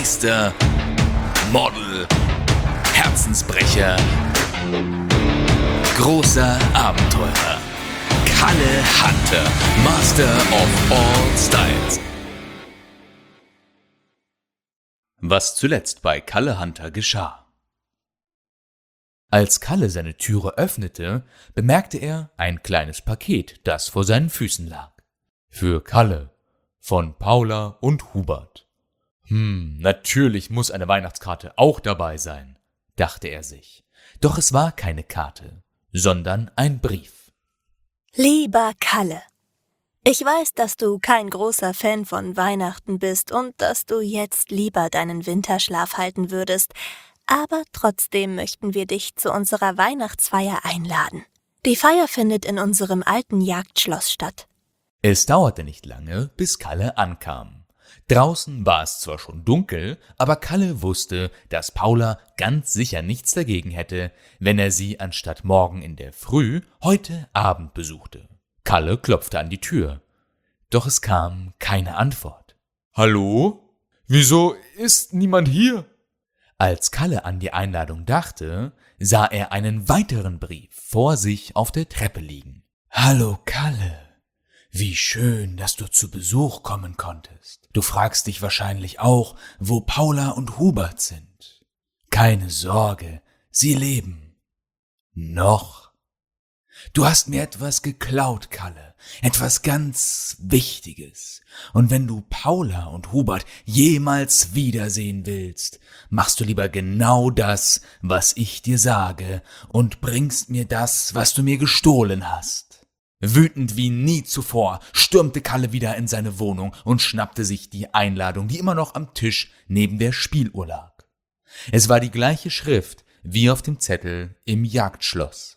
Meister, Model, Herzensbrecher, großer Abenteurer. Kalle Hunter, Master of all Styles. Was zuletzt bei Kalle Hunter geschah. Als Kalle seine Türe öffnete, bemerkte er ein kleines Paket, das vor seinen Füßen lag. Für Kalle, von Paula und Hubert. Natürlich muss eine Weihnachtskarte auch dabei sein, dachte er sich. Doch es war keine Karte, sondern ein Brief. Lieber Kalle, ich weiß, dass du kein großer Fan von Weihnachten bist und dass du jetzt lieber deinen Winterschlaf halten würdest, aber trotzdem möchten wir dich zu unserer Weihnachtsfeier einladen. Die Feier findet in unserem alten Jagdschloss statt. Es dauerte nicht lange, bis Kalle ankam. Draußen war es zwar schon dunkel, aber Kalle wusste, dass Paula ganz sicher nichts dagegen hätte, wenn er sie anstatt morgen in der Früh heute Abend besuchte. Kalle klopfte an die Tür, doch es kam keine Antwort. »Hallo? Wieso ist niemand hier?« Als Kalle an die Einladung dachte, sah er einen weiteren Brief vor sich auf der Treppe liegen. »Hallo Kalle, wie schön, dass du zu Besuch kommen konntest. Du fragst dich wahrscheinlich auch, wo Paula und Hubert sind. Keine Sorge, sie leben. Noch. Du hast mir etwas geklaut, Kalle, etwas ganz Wichtiges. Und wenn du Paula und Hubert jemals wiedersehen willst, machst du lieber genau das, was ich dir sage, und bringst mir das, was du mir gestohlen hast.« Wütend wie nie zuvor stürmte Kalle wieder in seine Wohnung und schnappte sich die Einladung, die immer noch am Tisch neben der Spieluhr lag. Es war die gleiche Schrift wie auf dem Zettel im Jagdschloss.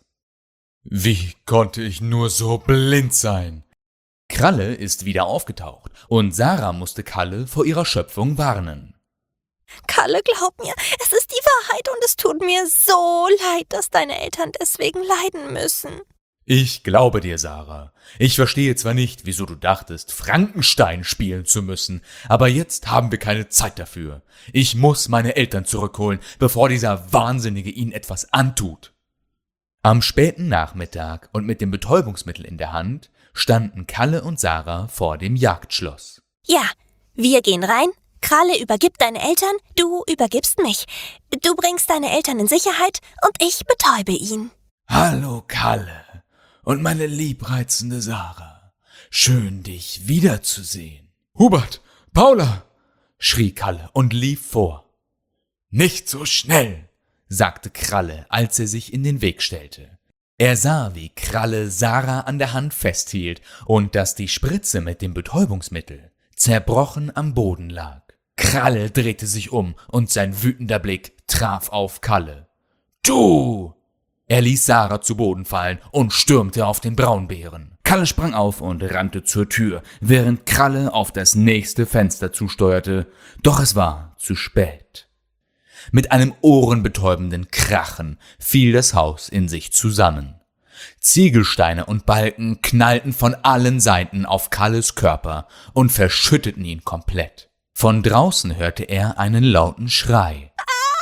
Wie konnte ich nur so blind sein? Kralle ist wieder aufgetaucht und Sarah musste Kalle vor ihrer Schöpfung warnen. Kalle, glaub mir, es ist die Wahrheit und es tut mir so leid, dass deine Eltern deswegen leiden müssen. Ich glaube dir, Sarah. Ich verstehe zwar nicht, wieso du dachtest, Frankenstein spielen zu müssen, aber jetzt haben wir keine Zeit dafür. Ich muss meine Eltern zurückholen, bevor dieser Wahnsinnige ihnen etwas antut. Am späten Nachmittag und mit dem Betäubungsmittel in der Hand standen Kalle und Sarah vor dem Jagdschloss. Ja, wir gehen rein. Kralle übergibt deine Eltern, du übergibst mich. Du bringst deine Eltern in Sicherheit und ich betäube ihn. Hallo, Kalle. Und meine liebreizende Sarah, schön, dich wiederzusehen. Hubert, Paula, schrie Kalle und lief vor. Nicht so schnell, sagte Kralle, als er sich in den Weg stellte. Er sah, wie Kralle Sarah an der Hand festhielt und dass die Spritze mit dem Betäubungsmittel zerbrochen am Boden lag. Kralle drehte sich um und sein wütender Blick traf auf Kalle. Du! Er ließ Sarah zu Boden fallen und stürmte auf den Braunbären. Kalle sprang auf und rannte zur Tür, während Kralle auf das nächste Fenster zusteuerte. Doch es war zu spät. Mit einem ohrenbetäubenden Krachen fiel das Haus in sich zusammen. Ziegelsteine und Balken knallten von allen Seiten auf Kalles Körper und verschütteten ihn komplett. Von draußen hörte er einen lauten Schrei.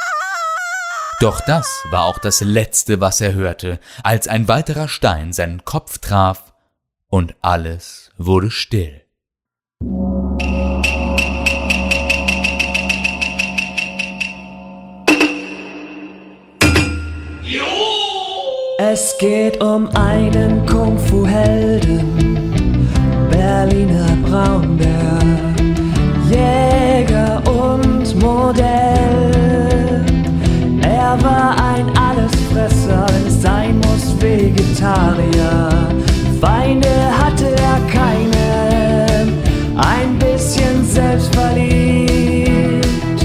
Doch das war auch das Letzte, was er hörte, als ein weiterer Stein seinen Kopf traf und alles wurde still. Es geht um einen Kung-Fu-Helden, Berliner Braunbär, Jäger und Modell. Er war ein Allesfresser, wenn es sein muss, Vegetarier. Feinde hatte er keine, ein bisschen selbstverliebt.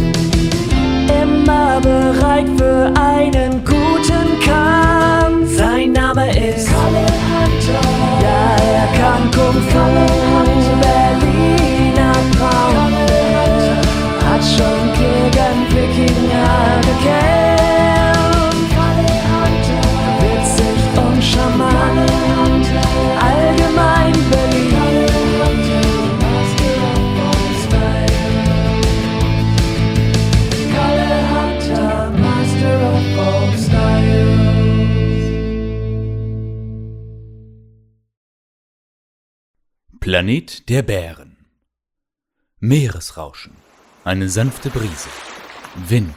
Immer bereit für einen guten Kampf. Sein Name ist Kalle Hunter. Ja, er kann Kung Fu, Berliner Braunbär. Planet der Bären. Meeresrauschen, eine sanfte Brise, Wind.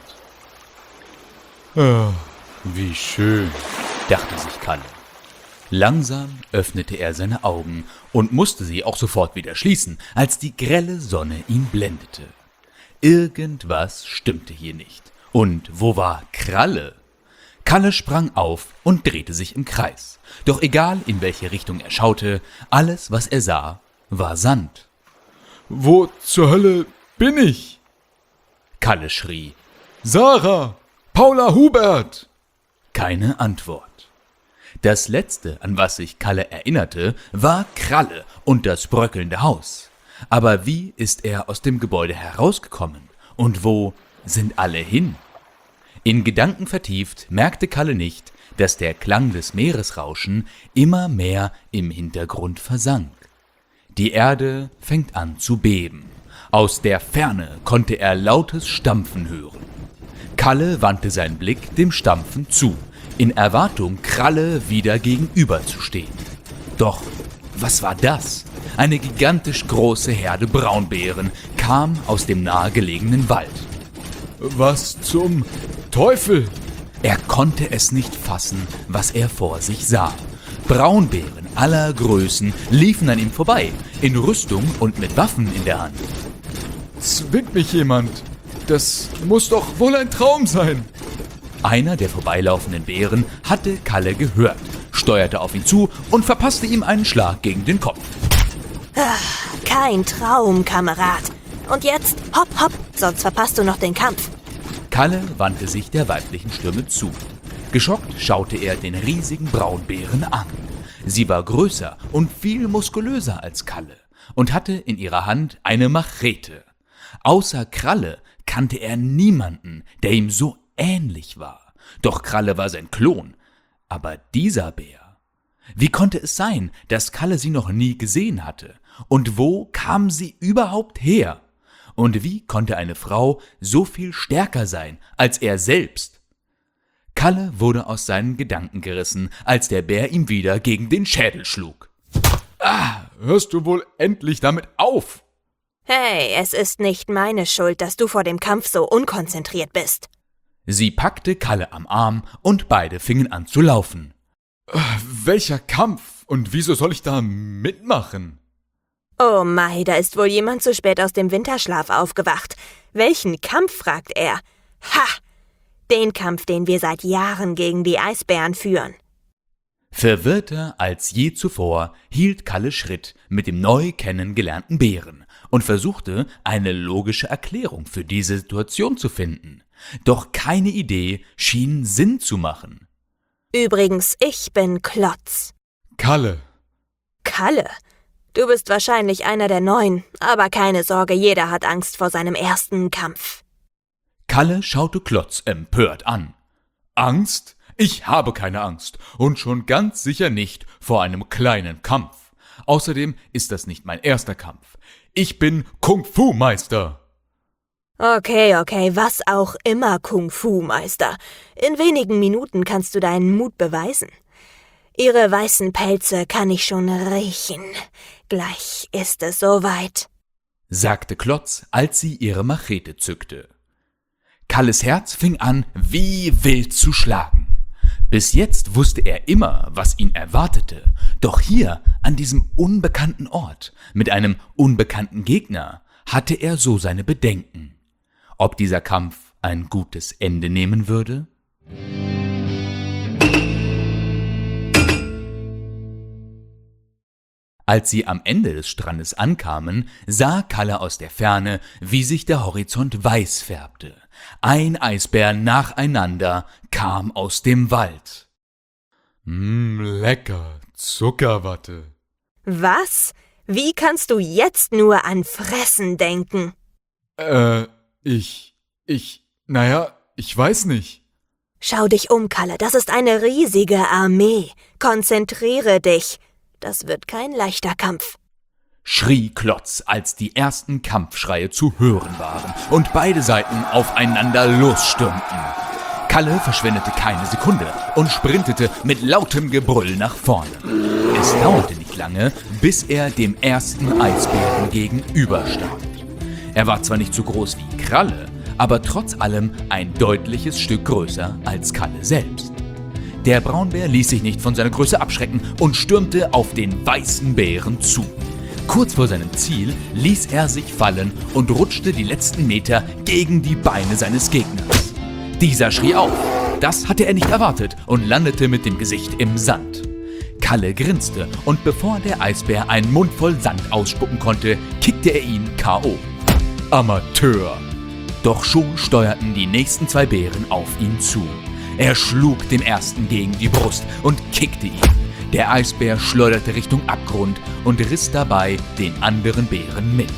Wie schön, dachte sich Kalle. Langsam öffnete er seine Augen und musste sie auch sofort wieder schließen, als die grelle Sonne ihn blendete. Irgendwas stimmte hier nicht. Und wo war Kralle? Kalle sprang auf und drehte sich im Kreis. Doch egal, in welche Richtung er schaute, alles, was er sah, war Sand. »Wo zur Hölle bin ich?« Kalle schrie. »Sarah! Paula Hubert!« Keine Antwort. Das Letzte, an was sich Kalle erinnerte, war Kralle und das bröckelnde Haus. Aber wie ist er aus dem Gebäude herausgekommen? Und wo sind alle hin? In Gedanken vertieft merkte Kalle nicht, dass der Klang des Meeresrauschen immer mehr im Hintergrund versank. Die Erde fängt an zu beben. Aus der Ferne konnte er lautes Stampfen hören. Kalle wandte seinen Blick dem Stampfen zu, in Erwartung, Kralle wieder gegenüberzustehen. Doch was war das? Eine gigantisch große Herde Braunbären kam aus dem nahegelegenen Wald. »Was zum Teufel?« Er konnte es nicht fassen, was er vor sich sah. Braunbären aller Größen liefen an ihm vorbei, in Rüstung und mit Waffen in der Hand. »Zwingt mich jemand? Das muss doch wohl ein Traum sein!« Einer der vorbeilaufenden Bären hatte Kalle gehört, steuerte auf ihn zu und verpasste ihm einen Schlag gegen den Kopf. Kein Traum, Kamerad. Und jetzt hopp, hopp, sonst verpasst du noch den Kampf. Kalle wandte sich der weiblichen Stimme zu. Geschockt schaute er den riesigen Braunbären an. Sie war größer und viel muskulöser als Kalle und hatte in ihrer Hand eine Machete. Außer Kralle kannte er niemanden, der ihm so ähnlich war. Doch Kralle war sein Klon. Aber dieser Bär... Wie konnte es sein, dass Kalle sie noch nie gesehen hatte? Und wo kam sie überhaupt her? Und wie konnte eine Frau so viel stärker sein als er selbst? Kalle wurde aus seinen Gedanken gerissen, als der Bär ihm wieder gegen den Schädel schlug. Hörst du wohl endlich damit auf? Hey, es ist nicht meine Schuld, dass du vor dem Kampf so unkonzentriert bist. Sie packte Kalle am Arm und beide fingen an zu laufen. Welcher Kampf? Und wieso soll ich da mitmachen? Oh Mai, da ist wohl jemand zu spät aus dem Winterschlaf aufgewacht. Welchen Kampf, fragt er. Ha! Den Kampf, den wir seit Jahren gegen die Eisbären führen. Verwirrter als je zuvor hielt Kalle Schritt mit dem neu kennengelernten Bären und versuchte, eine logische Erklärung für diese Situation zu finden. Doch keine Idee schien Sinn zu machen. Übrigens, ich bin Klotz. Kalle. Kalle? Du bist wahrscheinlich einer der Neuen, aber keine Sorge, jeder hat Angst vor seinem ersten Kampf. Kalle schaute Klotz empört an. Angst? Ich habe keine Angst und schon ganz sicher nicht vor einem kleinen Kampf. Außerdem ist das nicht mein erster Kampf. Ich bin Kung-Fu-Meister. Okay, was auch immer, Kung-Fu-Meister. In wenigen Minuten kannst du deinen Mut beweisen. Ihre weißen Pelze kann ich schon riechen. Gleich ist es soweit, sagte Klotz, als sie ihre Machete zückte. Kalles Herz fing an, wie wild zu schlagen. Bis jetzt wusste er immer, was ihn erwartete. Doch hier, an diesem unbekannten Ort, mit einem unbekannten Gegner, hatte er so seine Bedenken. Ob dieser Kampf ein gutes Ende nehmen würde? Als sie am Ende des Strandes ankamen, sah Kalle aus der Ferne, wie sich der Horizont weiß färbte. Ein Eisbär nacheinander kam aus dem Wald. Lecker, Zuckerwatte. Was? Wie kannst du jetzt nur an Fressen denken? Ich weiß nicht. Schau dich um, Kalle, das ist eine riesige Armee. Konzentriere dich. Das wird kein leichter Kampf, schrie Klotz, als die ersten Kampfschreie zu hören waren und beide Seiten aufeinander losstürmten. Kalle verschwendete keine Sekunde und sprintete mit lautem Gebrüll nach vorne. Es dauerte nicht lange, bis er dem ersten Eisbären gegenüberstand. Er war zwar nicht so groß wie Kralle, aber trotz allem ein deutliches Stück größer als Kalle selbst. Der Braunbär ließ sich nicht von seiner Größe abschrecken und stürmte auf den weißen Bären zu. Kurz vor seinem Ziel ließ er sich fallen und rutschte die letzten Meter gegen die Beine seines Gegners. Dieser schrie auf. Das hatte er nicht erwartet und landete mit dem Gesicht im Sand. Kalle grinste und bevor der Eisbär einen Mund voll Sand ausspucken konnte, kickte er ihn K.O. Amateur! Doch schon steuerten die nächsten 2 Bären auf ihn zu. Er schlug dem ersten gegen die Brust und kickte ihn. Der Eisbär schleuderte Richtung Abgrund und riss dabei den anderen Bären mit.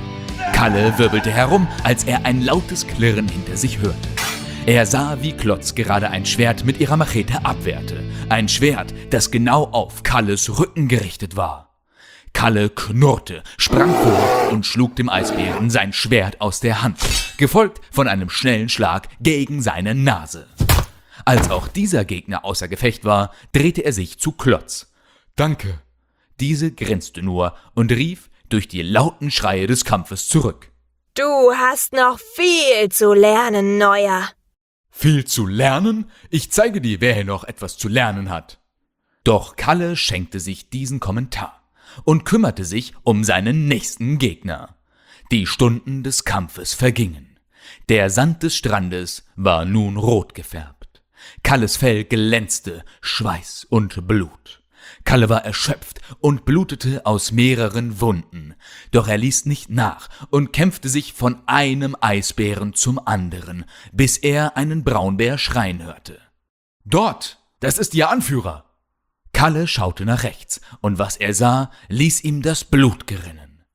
Kalle wirbelte herum, als er ein lautes Klirren hinter sich hörte. Er sah, wie Klotz gerade ein Schwert mit ihrer Machete abwehrte. Ein Schwert, das genau auf Kalles Rücken gerichtet war. Kalle knurrte, sprang vor und schlug dem Eisbären sein Schwert aus der Hand, gefolgt von einem schnellen Schlag gegen seine Nase. Als auch dieser Gegner außer Gefecht war, drehte er sich zu Klotz. »Danke.« Diese grinste nur und rief durch die lauten Schreie des Kampfes zurück. »Du hast noch viel zu lernen, Neuer.« »Viel zu lernen? Ich zeige dir, wer hier noch etwas zu lernen hat.« Doch Kalle schenkte sich diesen Kommentar und kümmerte sich um seinen nächsten Gegner. Die Stunden des Kampfes vergingen. Der Sand des Strandes war nun rot gefärbt. Kalles Fell glänzte, Schweiß und Blut. Kalle war erschöpft und blutete aus mehreren Wunden, doch er ließ nicht nach und kämpfte sich von einem Eisbären zum anderen, bis er einen Braunbär schreien hörte. »Dort, das ist Ihr Anführer!« Kalle schaute nach rechts, und was er sah, ließ ihm das Blut gerinnen.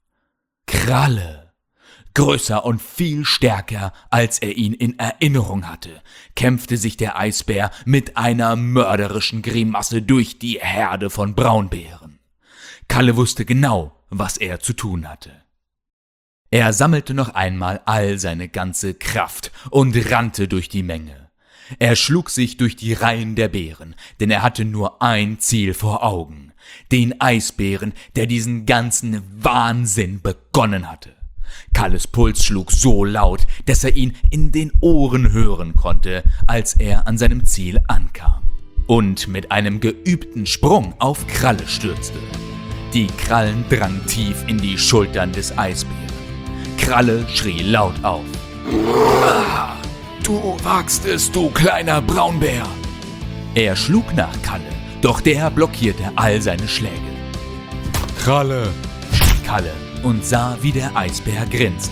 Kralle! Größer und viel stärker, als er ihn in Erinnerung hatte, kämpfte sich der Eisbär mit einer mörderischen Grimasse durch die Herde von Braunbären. Kalle wusste genau, was er zu tun hatte. Er sammelte noch einmal all seine ganze Kraft und rannte durch die Menge. Er schlug sich durch die Reihen der Bären, denn er hatte nur ein Ziel vor Augen, den Eisbären, der diesen ganzen Wahnsinn begonnen hatte. Kalles Puls schlug so laut, dass er ihn in den Ohren hören konnte, als er an seinem Ziel ankam und mit einem geübten Sprung auf Kralle stürzte. Die Krallen drangen tief in die Schultern des Eisbären. Kralle schrie laut auf. »Ah, du wagst es, du kleiner Braunbär!« Er schlug nach Kalle, doch der blockierte all seine Schläge. »Kralle!« schrie Kalle und sah, wie der Eisbär grinste.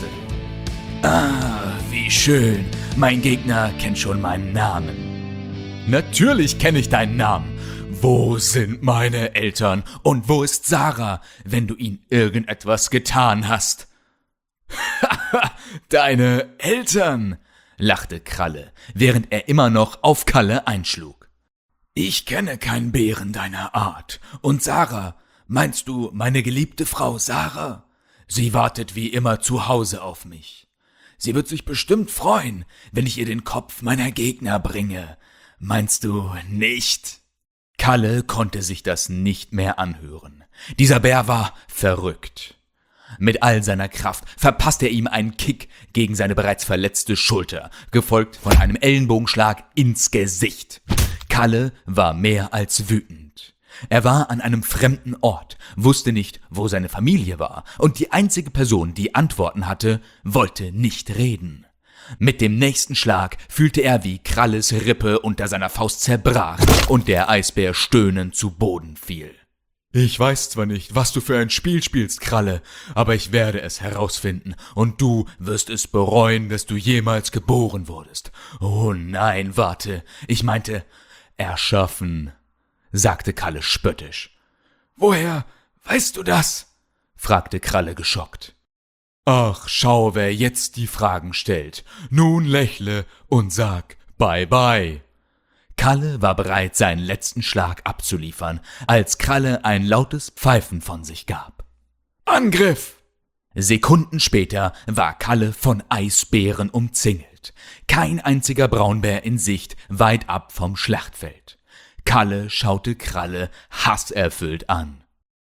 »Ah, wie schön, mein Gegner kennt schon meinen Namen.« »Natürlich kenne ich deinen Namen. Wo sind meine Eltern und wo ist Sarah, wenn du ihnen irgendetwas getan hast?« »Haha, deine Eltern«, lachte Kralle, während er immer noch auf Kalle einschlug. »Ich kenne keinen Bären deiner Art. Und Sarah, meinst du meine geliebte Frau Sarah? Sie wartet wie immer zu Hause auf mich. Sie wird sich bestimmt freuen, wenn ich ihr den Kopf meiner Gegner bringe. Meinst du nicht?« Kalle konnte sich das nicht mehr anhören. Dieser Bär war verrückt. Mit all seiner Kraft verpasste er ihm einen Kick gegen seine bereits verletzte Schulter, gefolgt von einem Ellenbogenschlag ins Gesicht. Kalle war mehr als wütend. Er war an einem fremden Ort, wusste nicht, wo seine Familie war, und die einzige Person, die Antworten hatte, wollte nicht reden. Mit dem nächsten Schlag fühlte er, wie Kralles Rippe unter seiner Faust zerbrach und der Eisbär stöhnend zu Boden fiel. »Ich weiß zwar nicht, was du für ein Spiel spielst, Kralle, aber ich werde es herausfinden, und du wirst es bereuen, dass du jemals geboren wurdest. Oh nein, warte, ich meinte erschaffen«, sagte Kalle spöttisch. »Woher weißt du das?« fragte Kralle geschockt. »Ach, schau, wer jetzt die Fragen stellt. Nun lächle und sag Bye-bye.« Kalle war bereit, seinen letzten Schlag abzuliefern, als Kralle ein lautes Pfeifen von sich gab. »Angriff!« Sekunden später war Kalle von Eisbären umzingelt. Kein einziger Braunbär in Sicht, weit ab vom Schlachtfeld. Kalle schaute Kralle hasserfüllt an.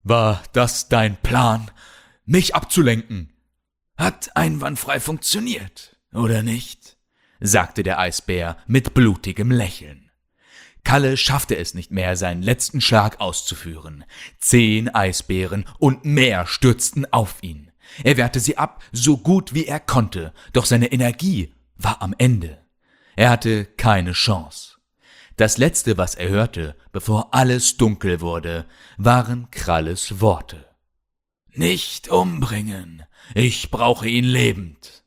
War das dein Plan, mich abzulenken? Hat einwandfrei funktioniert, oder nicht?« sagte der Eisbär mit blutigem Lächeln. Kalle schaffte es nicht mehr, seinen letzten Schlag auszuführen. 10 Eisbären und mehr stürzten auf ihn. Er wehrte sie ab, so gut wie er konnte, doch seine Energie war am Ende. Er hatte keine Chance. Das Letzte, was er hörte, bevor alles dunkel wurde, waren Kralles Worte. »Nicht umbringen, ich brauche ihn lebend.«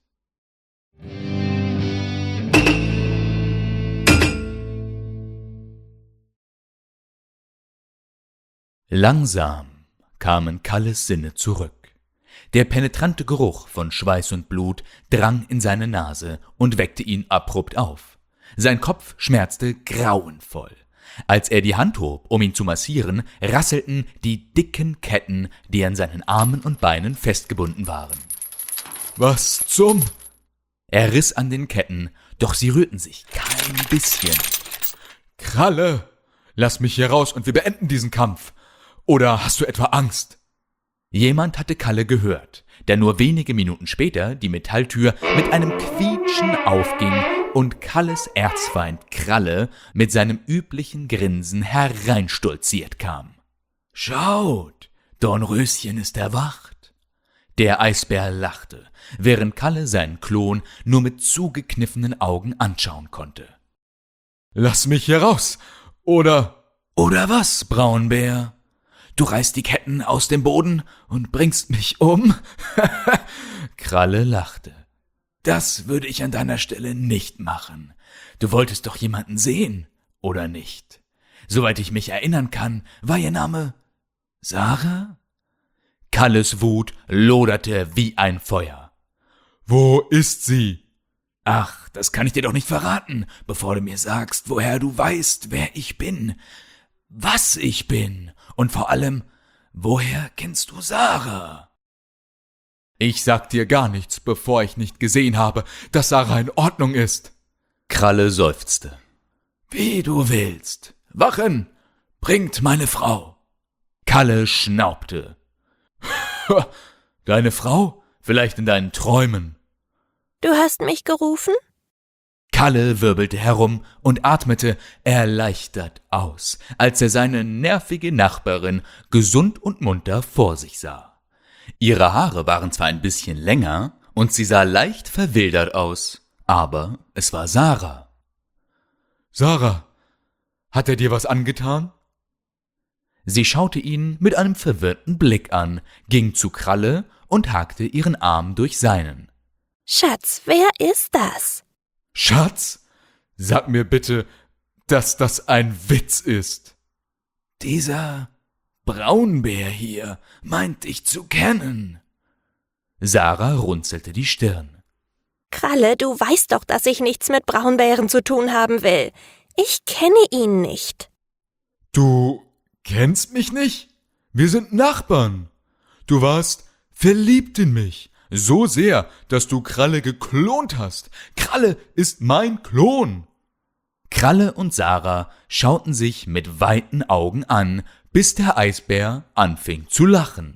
Langsam kamen Kalles Sinne zurück. Der penetrante Geruch von Schweiß und Blut drang in seine Nase und weckte ihn abrupt auf. Sein Kopf schmerzte grauenvoll. Als er die Hand hob, um ihn zu massieren, rasselten die dicken Ketten, die an seinen Armen und Beinen festgebunden waren. »Was zum?« Er riss an den Ketten, doch sie rührten sich kein bisschen. »Kralle, lass mich hier raus und wir beenden diesen Kampf. Oder hast du etwa Angst?« Jemand hatte Kalle gehört, der nur wenige Minuten später die Metalltür mit einem Quietschen aufging und Kalles Erzfeind Kralle mit seinem üblichen Grinsen hereinstolziert kam. »Schaut, Dornröschen ist erwacht.« Der Eisbär lachte, während Kalle seinen Klon nur mit zugekniffenen Augen anschauen konnte. »Lass mich hier raus, oder...« »Oder was, Braunbär? Du reißt die Ketten aus dem Boden und bringst mich um?« Kralle lachte. »Das würde ich an deiner Stelle nicht machen. Du wolltest doch jemanden sehen, oder nicht? Soweit ich mich erinnern kann, war ihr Name Sarah?« Kalles Wut loderte wie ein Feuer. »Wo ist sie?« »Ach, das kann ich dir doch nicht verraten, bevor du mir sagst, woher du weißt, wer ich bin, was ich bin und vor allem, woher kennst du Sarah?« »Ich sag dir gar nichts, bevor ich nicht gesehen habe, dass Sarah in Ordnung ist.« Kralle seufzte. »Wie du willst. Wachen! Bringt meine Frau!« Kalle schnaubte. »Deine Frau? Vielleicht in deinen Träumen.« Du hast mich gerufen? Kalle wirbelte herum und atmete erleichtert aus, als er seine nervige Nachbarin gesund und munter vor sich sah. Ihre Haare waren zwar ein bisschen länger und sie sah leicht verwildert aus, aber es war Sarah. »Sarah, hat er dir was angetan?« Sie schaute ihn mit einem verwirrten Blick an, ging zu Kralle und hakte ihren Arm durch seinen. Schatz, wer ist das? »Schatz, sag mir bitte, dass das ein Witz ist.« »Dieser Braunbär hier meint dich zu kennen.« Sarah runzelte die Stirn. Kralle, du weißt doch, dass ich nichts mit Braunbären zu tun haben will. Ich kenne ihn nicht. »Du kennst mich nicht? Wir sind Nachbarn. Du warst verliebt in mich, so sehr, dass du Kralle geklont hast. Kralle ist mein Klon.« Kralle und Sarah schauten sich mit weiten Augen an, bis der Eisbär anfing zu lachen.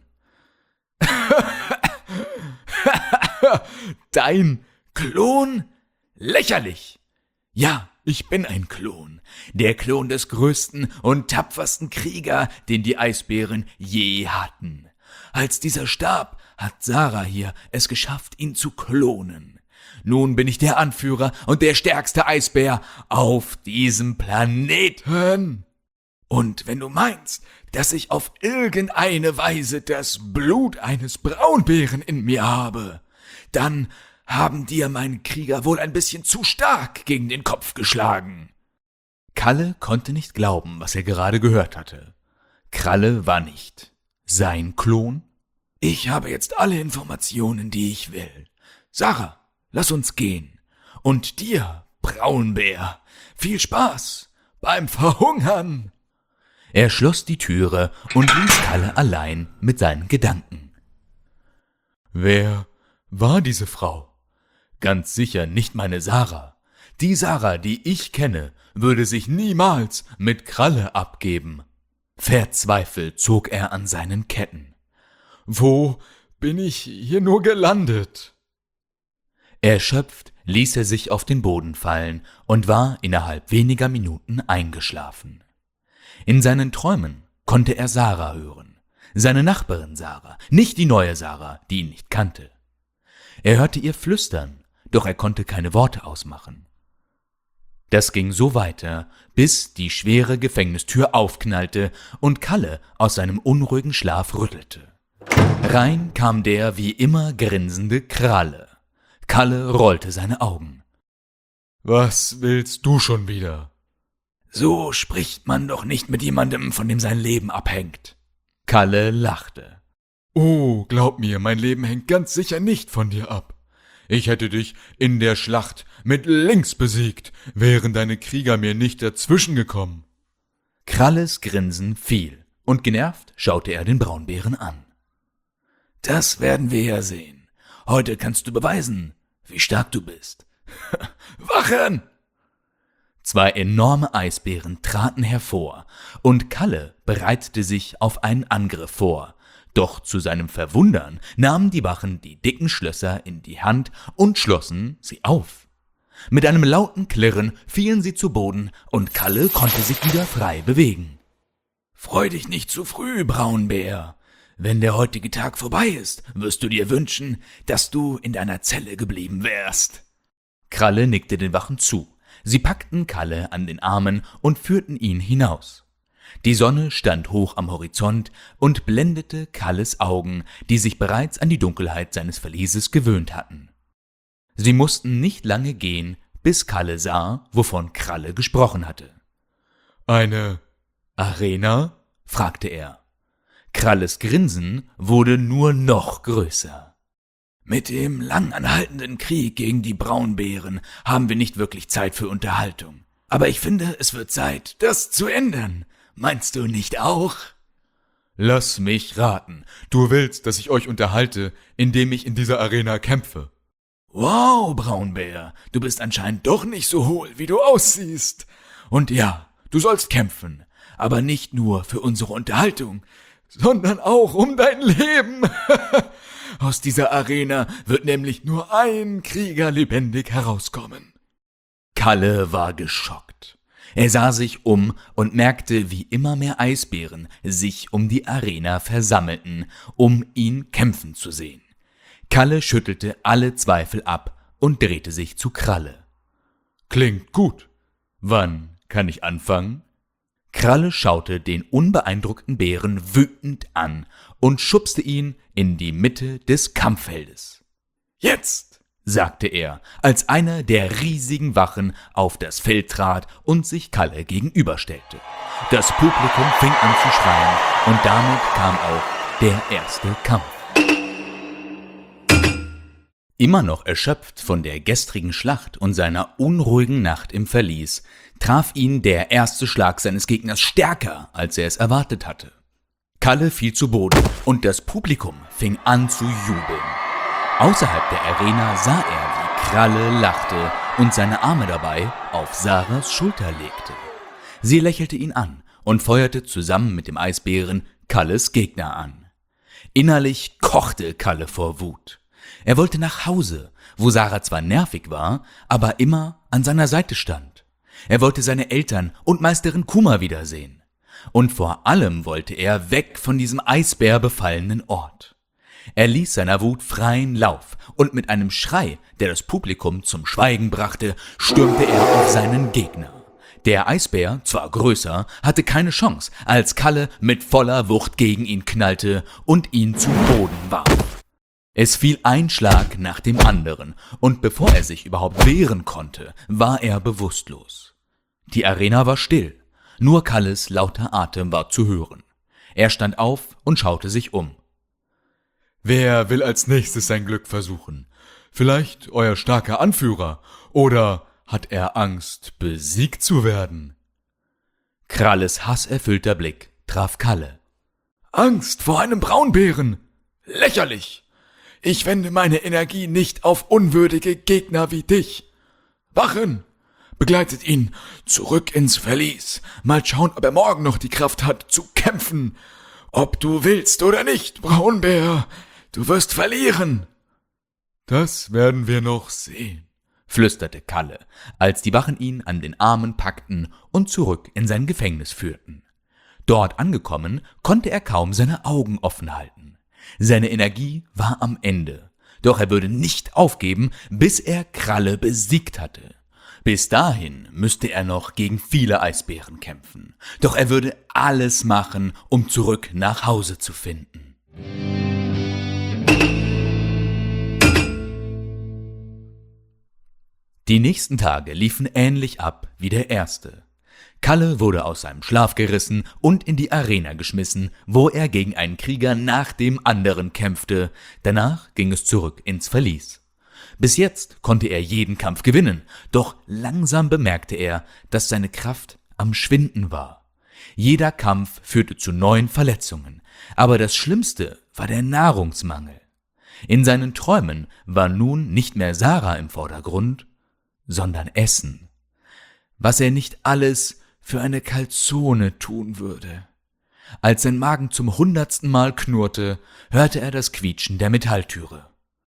»Dein Klon? Lächerlich! Ja, ich bin ein Klon, der Klon des größten und tapfersten Krieger, den die Eisbären je hatten. Als dieser starb, hat Sarah hier es geschafft, ihn zu klonen. Nun bin ich der Anführer und der stärkste Eisbär auf diesem Planeten. Und wenn du meinst, dass ich auf irgendeine Weise das Blut eines Braunbären in mir habe, dann haben dir meine Krieger wohl ein bisschen zu stark gegen den Kopf geschlagen.« Kalle konnte nicht glauben, was er gerade gehört hatte. Kralle war nicht sein Klon. »Ich habe jetzt alle Informationen, die ich will. Sarah, lass uns gehen. Und dir, Braunbär, viel Spaß beim Verhungern.« Er schloss die Türe und ließ Kalle allein mit seinen Gedanken. »Wer war diese Frau?« Ganz sicher nicht meine Sarah. Die Sarah, die ich kenne, würde sich niemals mit Kralle abgeben. Verzweifelt zog er an seinen Ketten. Wo bin ich hier nur gelandet? Erschöpft ließ er sich auf den Boden fallen und war innerhalb weniger Minuten eingeschlafen. In seinen Träumen konnte er Sarah hören, seine Nachbarin Sarah, nicht die neue Sarah, die ihn nicht kannte. Er hörte ihr flüstern, doch er konnte keine Worte ausmachen. Das ging so weiter, bis die schwere Gefängnistür aufknallte und Kalle aus seinem unruhigen Schlaf rüttelte. Rein kam der wie immer grinsende Kralle. Kalle rollte seine Augen. Was willst du schon wieder? So spricht man doch nicht mit jemandem, von dem sein Leben abhängt. Kalle lachte. Oh, glaub mir, mein Leben hängt ganz sicher nicht von dir ab. Ich hätte dich in der Schlacht mit links besiegt, wären deine Krieger mir nicht dazwischen gekommen. Kralles Grinsen fiel, und genervt schaute er den Braunbären an. Das werden wir ja sehen. Heute kannst du beweisen, wie stark du bist. Wachen! 2 enorme Eisbären traten hervor, und Kalle bereitete sich auf einen Angriff vor. Doch zu seinem Verwundern nahmen die Wachen die dicken Schlösser in die Hand und schlossen sie auf. Mit einem lauten Klirren fielen sie zu Boden, und Kalle konnte sich wieder frei bewegen. Freu dich nicht zu früh, Braunbär. Wenn der heutige Tag vorbei ist, wirst du dir wünschen, dass du in deiner Zelle geblieben wärst. Kralle nickte den Wachen zu. Sie packten Kalle an den Armen und führten ihn hinaus. Die Sonne stand hoch am Horizont und blendete Kalles Augen, die sich bereits an die Dunkelheit seines Verlieses gewöhnt hatten. Sie mussten nicht lange gehen, bis Kalle sah, wovon Kralle gesprochen hatte. Eine Arena? Fragte er. Kralles Grinsen wurde nur noch größer. Mit dem lang anhaltenden Krieg gegen die Braunbären haben wir nicht wirklich Zeit für Unterhaltung. Aber ich finde, es wird Zeit, das zu ändern. Meinst du nicht auch? Lass mich raten. Du willst, dass ich euch unterhalte, indem ich in dieser Arena kämpfe. Wow, Braunbär, du bist anscheinend doch nicht so hohl, wie du aussiehst. Und ja, du sollst kämpfen, aber nicht nur für unsere Unterhaltung, sondern auch um dein Leben. Aus dieser Arena wird nämlich nur ein Krieger lebendig herauskommen. Kalle war geschockt. Er sah sich um und merkte, wie immer mehr Eisbären sich um die Arena versammelten, um ihn kämpfen zu sehen. Kalle schüttelte alle Zweifel ab und drehte sich zu Kralle. Klingt gut. Wann kann ich anfangen? Kralle schaute den unbeeindruckten Bären wütend an und schubste ihn in die Mitte des Kampffeldes. Jetzt! Sagte er, als einer der riesigen Wachen auf das Feld trat und sich Kalle gegenüberstellte. Das Publikum fing an zu schreien und damit kam auch der erste Kampf. Immer noch erschöpft von der gestrigen Schlacht und seiner unruhigen Nacht im Verlies, traf ihn der erste Schlag seines Gegners stärker, als er es erwartet hatte. Kalle fiel zu Boden und das Publikum fing an zu jubeln. Außerhalb der Arena sah er, wie Kralle lachte und seine Arme dabei auf Sarahs Schulter legte. Sie lächelte ihn an und feuerte zusammen mit dem Eisbären Kalles Gegner an. Innerlich kochte Kalle vor Wut. Er wollte nach Hause, wo Sarah zwar nervig war, aber immer an seiner Seite stand. Er wollte seine Eltern und Meisterin Kuma wiedersehen. Und vor allem wollte er weg von diesem eisbärbefallenen Ort. Er ließ seiner Wut freien Lauf und mit einem Schrei, der das Publikum zum Schweigen brachte, stürmte er auf seinen Gegner. Der Eisbär, zwar größer, hatte keine Chance, als Kalle mit voller Wucht gegen ihn knallte und ihn zu Boden warf. Es fiel ein Schlag nach dem anderen, und bevor er sich überhaupt wehren konnte, war er bewusstlos. Die Arena war still, nur Kalles lauter Atem war zu hören. Er stand auf und schaute sich um. Wer will als nächstes sein Glück versuchen? Vielleicht euer starker Anführer? Oder hat er Angst, besiegt zu werden? Kralles hasserfüllter Blick traf Kalle. Angst vor einem Braunbären? Lächerlich! Ich wende meine Energie nicht auf unwürdige Gegner wie dich. Wachen! Begleitet ihn zurück ins Verlies. Mal schauen, ob er morgen noch die Kraft hat, zu kämpfen. Ob du willst oder nicht, Braunbär, du wirst verlieren.« Das werden wir noch sehen, flüsterte Kalle, als die Wachen ihn an den Armen packten und zurück in sein Gefängnis führten. Dort angekommen, konnte er kaum seine Augen offen halten. Seine Energie war am Ende, doch er würde nicht aufgeben, bis er Kralle besiegt hatte. Bis dahin müsste er noch gegen viele Eisbären kämpfen, doch er würde alles machen, um zurück nach Hause zu finden. Die nächsten Tage liefen ähnlich ab wie der erste. Kalle wurde aus seinem Schlaf gerissen und in die Arena geschmissen, wo er gegen einen Krieger nach dem anderen kämpfte. Danach ging es zurück ins Verlies. Bis jetzt konnte er jeden Kampf gewinnen, doch langsam bemerkte er, dass seine Kraft am Schwinden war. Jeder Kampf führte zu neuen Verletzungen, aber das Schlimmste war der Nahrungsmangel. In seinen Träumen war nun nicht mehr Sarah im Vordergrund, sondern Essen. Was er nicht alles für eine Calzone tun würde. Als sein Magen zum 100. Mal knurrte, hörte er das Quietschen der Metalltüre.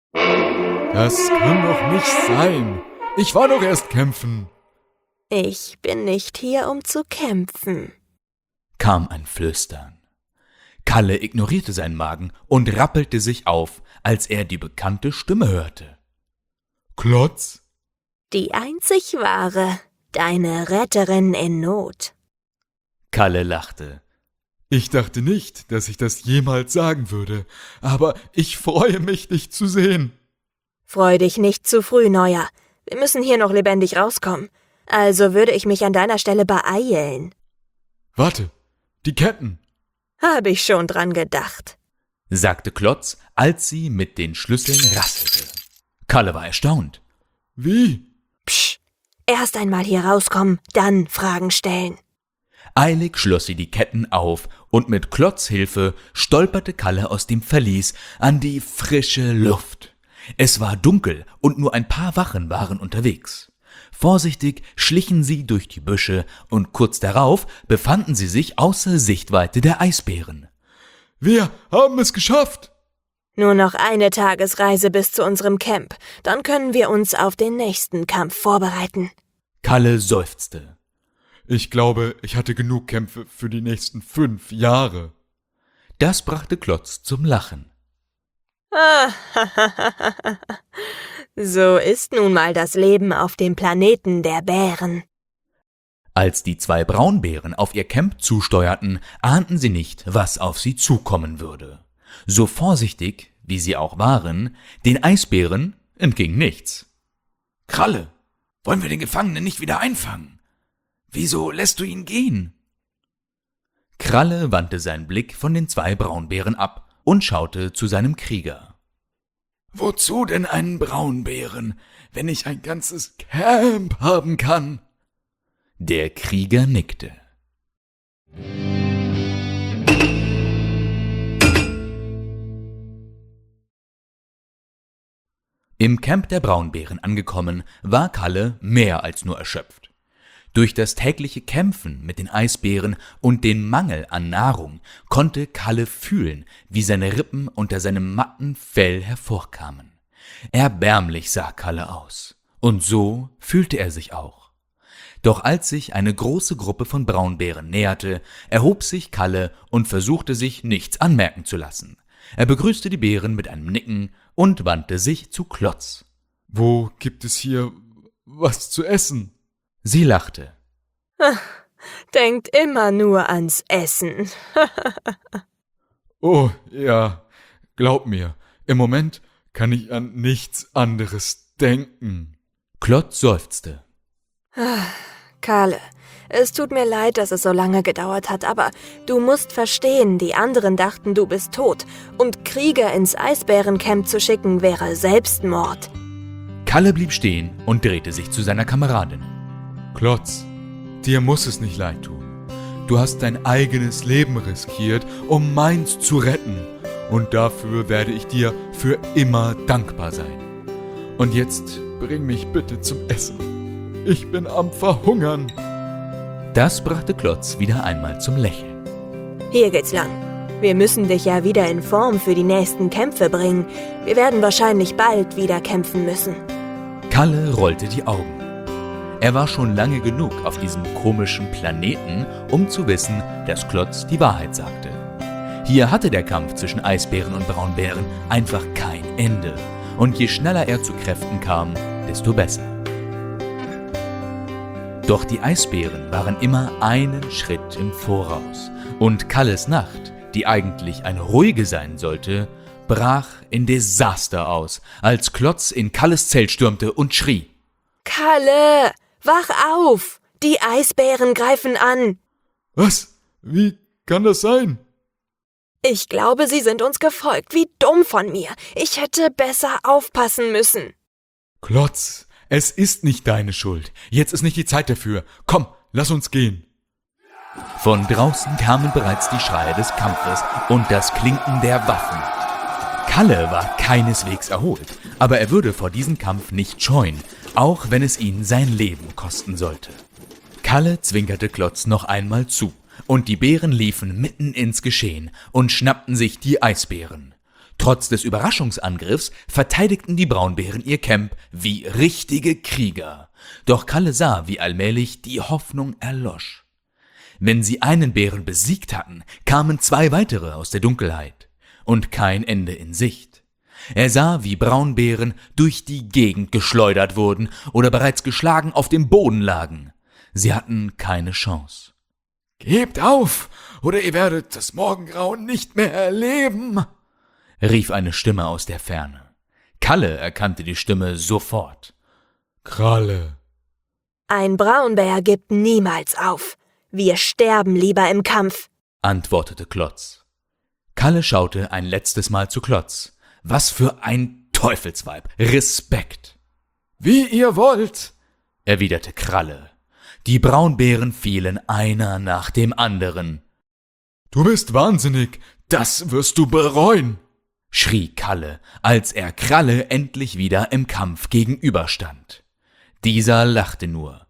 Das kann doch nicht sein. Ich war doch erst kämpfen. Ich bin nicht hier, um zu kämpfen, Kam ein Flüstern. Kalle ignorierte seinen Magen und rappelte sich auf, als er die bekannte Stimme hörte. Klotz? Die einzig wahre, deine Retterin in Not. Kalle lachte. Ich dachte nicht, dass ich das jemals sagen würde, aber ich freue mich, dich zu sehen. Freu dich nicht zu früh, Neuer. Wir müssen hier noch lebendig rauskommen. Also würde ich mich an deiner Stelle beeilen. Warte, die Ketten. Habe ich schon dran gedacht, sagte Klotz, als sie mit den Schlüsseln rasselte. Kalle war erstaunt. Wie? Psch, erst einmal hier rauskommen, dann Fragen stellen. Eilig schloss sie die Ketten auf und mit Klotz' Hilfe stolperte Kalle aus dem Verlies an die frische Luft. Es war dunkel und nur ein paar Wachen waren unterwegs. Vorsichtig schlichen sie durch die Büsche und kurz darauf befanden sie sich außer Sichtweite der Eisbären. Wir haben es geschafft. Nur noch eine Tagesreise bis zu unserem Camp, dann können wir uns auf den nächsten Kampf vorbereiten. Kalle seufzte. Ich glaube, ich hatte genug Kämpfe für die nächsten 5 Jahre. Das brachte Klotz zum Lachen. So ist nun mal das Leben auf dem Planeten der Bären. Als die 2 Braunbären auf ihr Camp zusteuerten, ahnten sie nicht, was auf sie zukommen würde. So vorsichtig, wie sie auch waren, den Eisbären entging nichts. »Kralle, wollen wir den Gefangenen nicht wieder einfangen? Wieso lässt du ihn gehen?« Kralle wandte seinen Blick von den 2 Braunbären ab und schaute zu seinem Krieger. »Wozu denn einen Braunbären, wenn ich ein ganzes Camp haben kann?« Der Krieger nickte. Im Camp der Braunbären angekommen, war Kalle mehr als nur erschöpft. Durch das tägliche Kämpfen mit den Eisbären und den Mangel an Nahrung konnte Kalle fühlen, wie seine Rippen unter seinem matten Fell hervorkamen. Erbärmlich sah Kalle aus. Und so fühlte er sich auch. Doch als sich eine große Gruppe von Braunbären näherte, erhob sich Kalle und versuchte sich nichts anmerken zu lassen. Er begrüßte die Bären mit einem Nicken und wandte sich zu Klotz. Wo gibt es hier was zu essen? Sie lachte. Denkt immer nur ans Essen. Oh, ja, glaub mir, im Moment kann ich an nichts anderes denken. Klotz seufzte. Kalle, es tut mir leid, dass es so lange gedauert hat, aber du musst verstehen, die anderen dachten, du bist tot. Und Krieger ins Eisbärencamp zu schicken, wäre Selbstmord. Kalle blieb stehen und drehte sich zu seiner Kameradin. Klotz, dir muss es nicht leid tun. Du hast dein eigenes Leben riskiert, um meins zu retten. Und dafür werde ich dir für immer dankbar sein. Und jetzt bring mich bitte zum Essen. Ich bin am Verhungern. Das brachte Klotz wieder einmal zum Lächeln. Hier geht's lang. Wir müssen dich ja wieder in Form für die nächsten Kämpfe bringen. Wir werden wahrscheinlich bald wieder kämpfen müssen. Kalle rollte die Augen. Er war schon lange genug auf diesem komischen Planeten, um zu wissen, dass Klotz die Wahrheit sagte. Hier hatte der Kampf zwischen Eisbären und Braunbären einfach kein Ende. Und je schneller er zu Kräften kam, desto besser. Doch die Eisbären waren immer einen Schritt im Voraus. Und Kalles Nacht, die eigentlich eine ruhige sein sollte, brach in Desaster aus, als Klotz in Kalles Zelt stürmte und schrie. Kalle, wach auf! Die Eisbären greifen an! Was? Wie kann das sein? Ich glaube, sie sind uns gefolgt. Wie dumm von mir. Ich hätte besser aufpassen müssen. Klotz, es ist nicht deine Schuld. Jetzt ist nicht die Zeit dafür. Komm, lass uns gehen. Von draußen kamen bereits die Schreie des Kampfes und das Klinken der Waffen. Kalle war keineswegs erholt, aber er würde vor diesem Kampf nicht scheuen, auch wenn es ihn sein Leben kosten sollte. Kalle zwinkerte Klotz noch einmal zu, und die Bären liefen mitten ins Geschehen und schnappten sich die Eisbären. Trotz des Überraschungsangriffs verteidigten die Braunbären ihr Camp wie richtige Krieger. Doch Kalle sah, wie allmählich die Hoffnung erlosch. Wenn sie einen Bären besiegt hatten, kamen 2 weitere aus der Dunkelheit. Und kein Ende in Sicht. Er sah, wie Braunbären durch die Gegend geschleudert wurden oder bereits geschlagen auf dem Boden lagen. Sie hatten keine Chance. Gebt auf, oder ihr werdet das Morgengrauen nicht mehr erleben, rief eine Stimme aus der Ferne. Kalle erkannte die Stimme sofort. Kralle. Ein Braunbär gibt niemals auf. Wir sterben lieber im Kampf, antwortete Klotz. Kalle schaute ein letztes Mal zu Klotz. Was für ein Teufelsweib! Respekt! Wie ihr wollt, erwiderte Kralle. Die Braunbären fielen einer nach dem anderen. Du bist wahnsinnig, das wirst du bereuen, schrie Kalle, als er Kralle endlich wieder im Kampf gegenüberstand. Dieser lachte nur.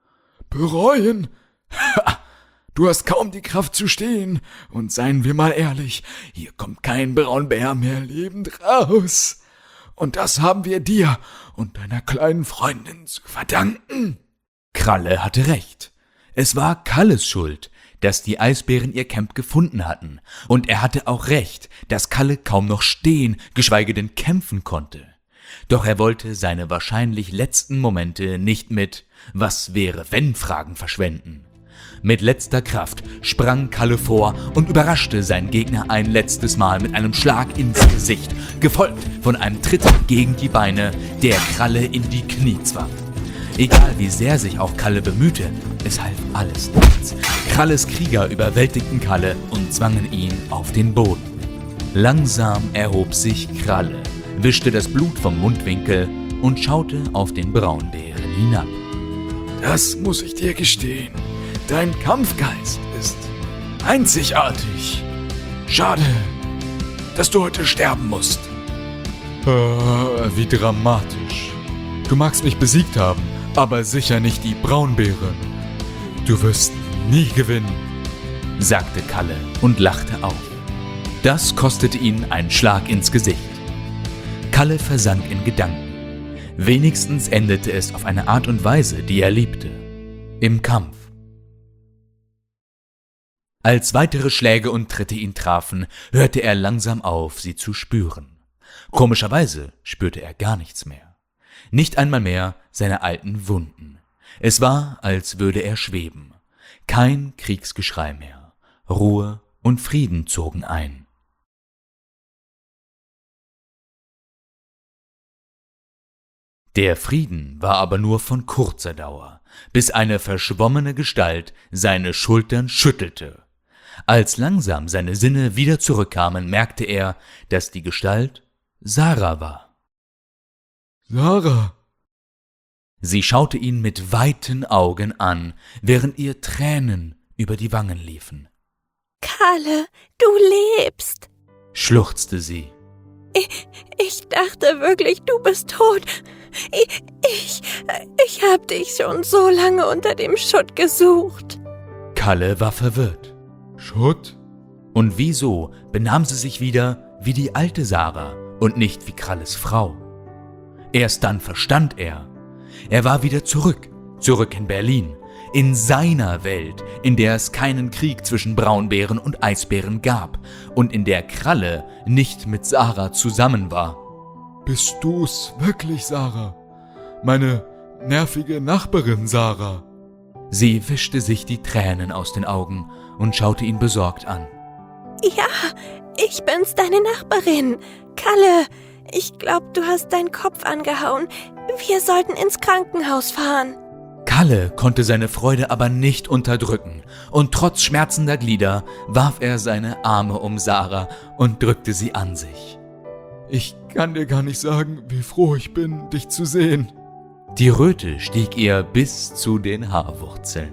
Bereuen? Ha! Du hast kaum die Kraft zu stehen, und seien wir mal ehrlich, hier kommt kein Braunbär mehr lebend raus. Und das haben wir dir und deiner kleinen Freundin zu verdanken. Kralle hatte recht. Es war Kalles Schuld, dass die Eisbären ihr Camp gefunden hatten, und er hatte auch recht, dass Kalle kaum noch stehen, geschweige denn kämpfen konnte. Doch er wollte seine wahrscheinlich letzten Momente nicht mit Was-wäre-wenn-Fragen verschwenden. Mit letzter Kraft sprang Kalle vor und überraschte seinen Gegner ein letztes Mal mit einem Schlag ins Gesicht, gefolgt von einem Tritt gegen die Beine, der Kralle in die Knie zwang. Egal wie sehr sich auch Kalle bemühte, es half alles nichts. Kralles Krieger überwältigten Kalle und zwangen ihn auf den Boden. Langsam erhob sich Kralle, wischte das Blut vom Mundwinkel und schaute auf den Braunbären hinab. Das muss ich dir gestehen. Dein Kampfgeist ist einzigartig. Schade, dass du heute sterben musst. Wie dramatisch. Du magst mich besiegt haben, aber sicher nicht die Braunbären. Du wirst nie gewinnen, sagte Kalle und lachte auf. Das kostete ihn einen Schlag ins Gesicht. Kalle versank in Gedanken. Wenigstens endete es auf eine Art und Weise, die er liebte. Im Kampf. Als weitere Schläge und Tritte ihn trafen, hörte er langsam auf, sie zu spüren. Komischerweise spürte er gar nichts mehr. Nicht einmal mehr seine alten Wunden. Es war, als würde er schweben. Kein Kriegsgeschrei mehr. Ruhe und Frieden zogen ein. Der Frieden war aber nur von kurzer Dauer, bis eine verschwommene Gestalt seine Schultern schüttelte. Als langsam seine Sinne wieder zurückkamen, merkte er, dass die Gestalt Sarah war. Sarah! Sie schaute ihn mit weiten Augen an, während ihr Tränen über die Wangen liefen. Kalle, du lebst! Schluchzte sie. Ich dachte wirklich, du bist tot. Ich hab dich schon so lange unter dem Schutt gesucht. Kalle war verwirrt. Schutt? Und wieso benahm sie sich wieder wie die alte Sarah und nicht wie Kralles Frau? Erst dann verstand er. Er war wieder zurück in Berlin, in seiner Welt, in der es keinen Krieg zwischen Braunbären und Eisbären gab und in der Kralle nicht mit Sarah zusammen war. Bist du's wirklich, Sarah? Meine nervige Nachbarin, Sarah. Sie wischte sich die Tränen aus den Augen und schaute ihn besorgt an. Ja, ich bin's, deine Nachbarin. Kalle, ich glaub, du hast deinen Kopf angehauen. Wir sollten ins Krankenhaus fahren. Kalle konnte seine Freude aber nicht unterdrücken und trotz schmerzender Glieder warf er seine Arme um Sarah und drückte sie an sich. Ich kann dir gar nicht sagen, wie froh ich bin, dich zu sehen. Die Röte stieg ihr bis zu den Haarwurzeln.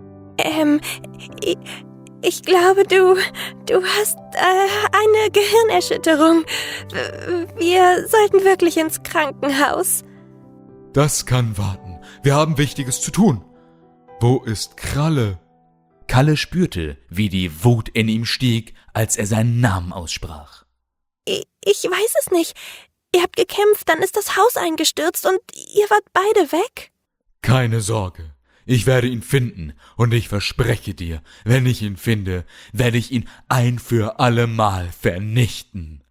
Ich glaube, du hast eine Gehirnerschütterung. Wir sollten wirklich ins Krankenhaus. Das kann warten. Wir haben Wichtiges zu tun. Wo ist Kralle? Kalle spürte, wie die Wut in ihm stieg, als er seinen Namen aussprach. Ich weiß es nicht. Ihr habt gekämpft, dann ist das Haus eingestürzt und ihr wart beide weg. Keine Sorge. Ich werde ihn finden und ich verspreche dir, wenn ich ihn finde, werde ich ihn ein für allemal vernichten.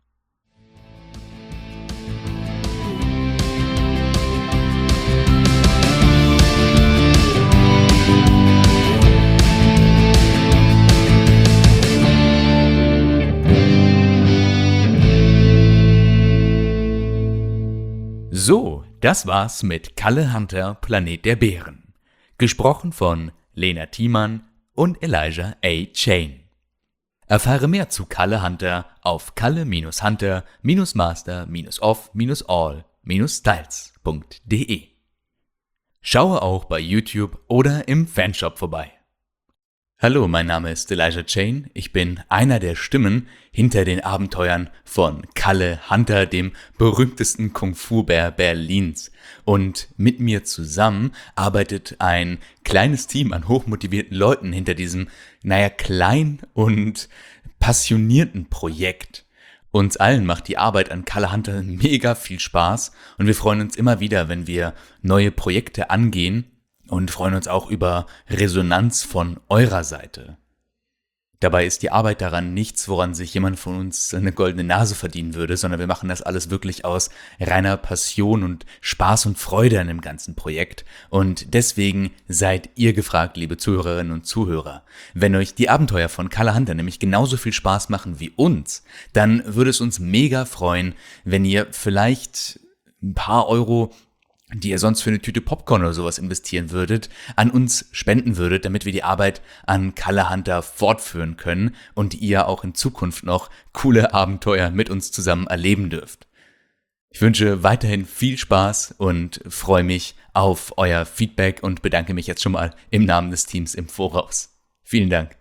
So, das war's mit Kalle Hunter, Planet der Bären. Gesprochen von Lena Thiemann und Elijah A. Chain. Erfahre mehr zu Kalle Hunter auf kalle-hunter-master-of-all-styles.de. Schaue auch bei YouTube oder im Fanshop vorbei. Hallo, mein Name ist Elijah Chain. Ich bin einer der Stimmen hinter den Abenteuern von Kalle Hunter, dem berühmtesten Kung-Fu-Bär Berlins. Und mit mir zusammen arbeitet ein kleines Team an hochmotivierten Leuten hinter diesem, klein und passionierten Projekt. Uns allen macht die Arbeit an Kalle Hunter mega viel Spaß und wir freuen uns immer wieder, wenn wir neue Projekte angehen. Und freuen uns auch über Resonanz von eurer Seite. Dabei ist die Arbeit daran nichts, woran sich jemand von uns eine goldene Nase verdienen würde, sondern wir machen das alles wirklich aus reiner Passion und Spaß und Freude an dem ganzen Projekt. Und deswegen seid ihr gefragt, liebe Zuhörerinnen und Zuhörer. Wenn euch die Abenteuer von Kalle Hunter nämlich genauso viel Spaß machen wie uns, dann würde es uns mega freuen, wenn ihr vielleicht ein paar Euro, die ihr sonst für eine Tüte Popcorn oder sowas investieren würdet, an uns spenden würdet, damit wir die Arbeit an Kalle Hunter fortführen können und ihr auch in Zukunft noch coole Abenteuer mit uns zusammen erleben dürft. Ich wünsche weiterhin viel Spaß und freue mich auf euer Feedback und bedanke mich jetzt schon mal im Namen des Teams im Voraus. Vielen Dank.